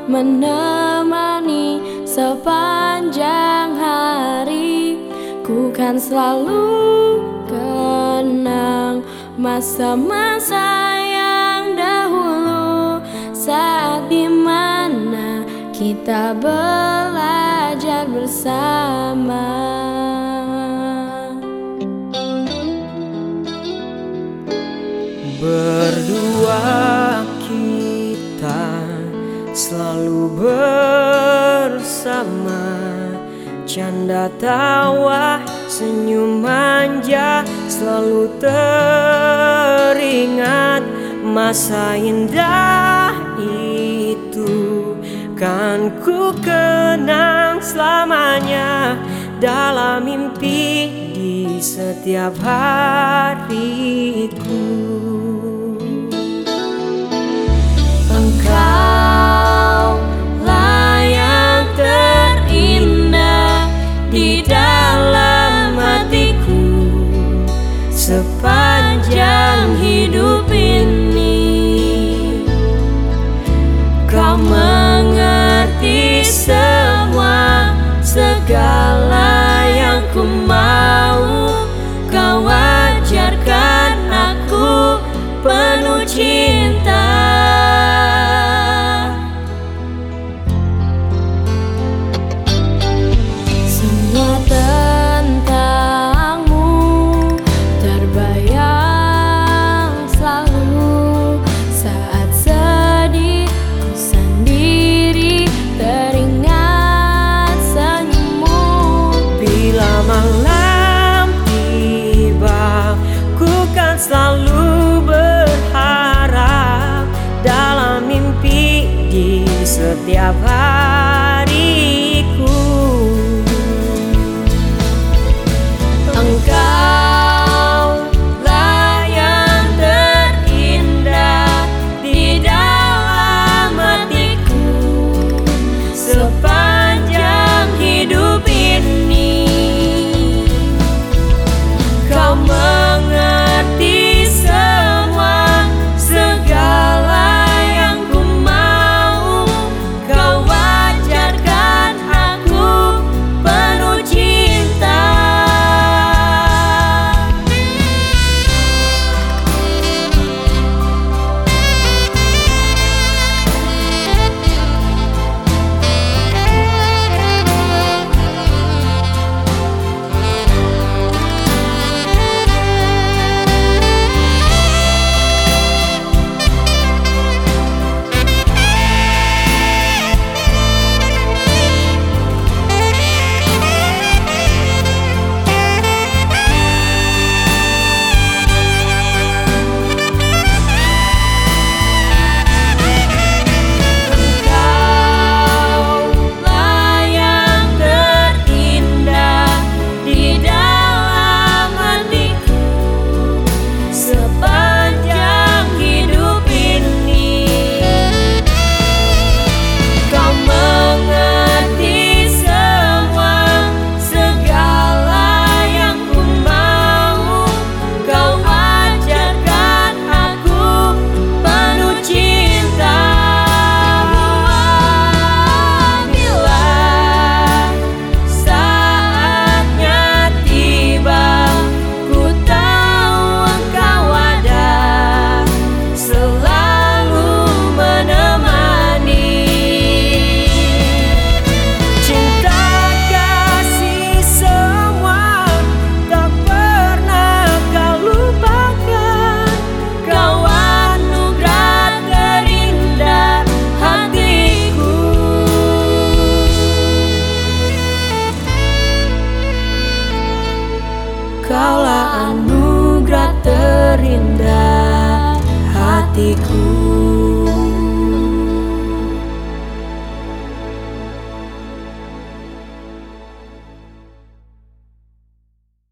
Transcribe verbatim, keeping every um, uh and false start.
menemani sepanjang hari. Ku kan selalu kenang masa-masa yang dahulu, saat dimana kita belajar bersama. Berdua kita selalu bersama, canda tawa senyum manja selalu teringat. Masa indah itu kan ku kenang selamanya, dalam mimpi di setiap hariku. Engkaulah yang terindah di dalam hatiku sepanjang hidup ini. Kau mengerti semua, segala yang ku mau. Kau ajarkan aku penuh cinta. Semua tentangmu terbayang selalu, saat sedih ku sendiri teringat senyummu. Bila malam tiba, ku kan selalu berharap dalam mimpi di setiap hariku. Engkaulah yang terindah di dalam hatiku sepanjang hidup ini. Kau mengerti semua, segala yang ku mau. Kau ajarkan aku penuh cinta. Kaulah anugerah terindah hatiku.